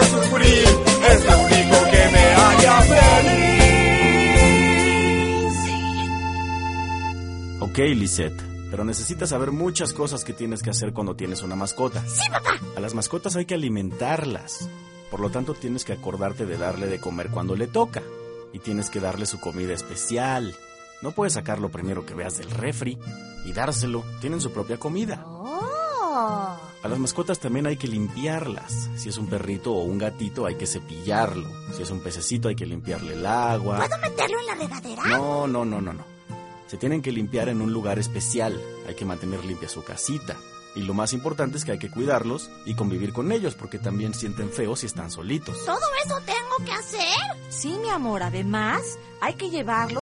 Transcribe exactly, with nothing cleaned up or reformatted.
sufrir, es lo único que me haría feliz. Ok, Lisette, pero necesitas saber muchas cosas que tienes que hacer cuando tienes una mascota. ¡Sí, papá! A las mascotas hay que alimentarlas. Por lo tanto, tienes que acordarte de darle de comer cuando le toca. Y tienes que darle su comida especial. No puedes sacar lo primero que veas del refri y dárselo. Tienen su propia comida. ¡Oh! A las mascotas también hay que limpiarlas. Si es un perrito o un gatito, hay que cepillarlo. Si es un pececito, hay que limpiarle el agua. ¿Puedo meterlo en la regadera? No, no, no, no, no. Se tienen que limpiar en un lugar especial. Hay que mantener limpia su casita. Y lo más importante es que hay que cuidarlos y convivir con ellos, porque también sienten feo si están solitos. ¿Todo eso tengo que hacer? Sí, mi amor, además hay que llevarlo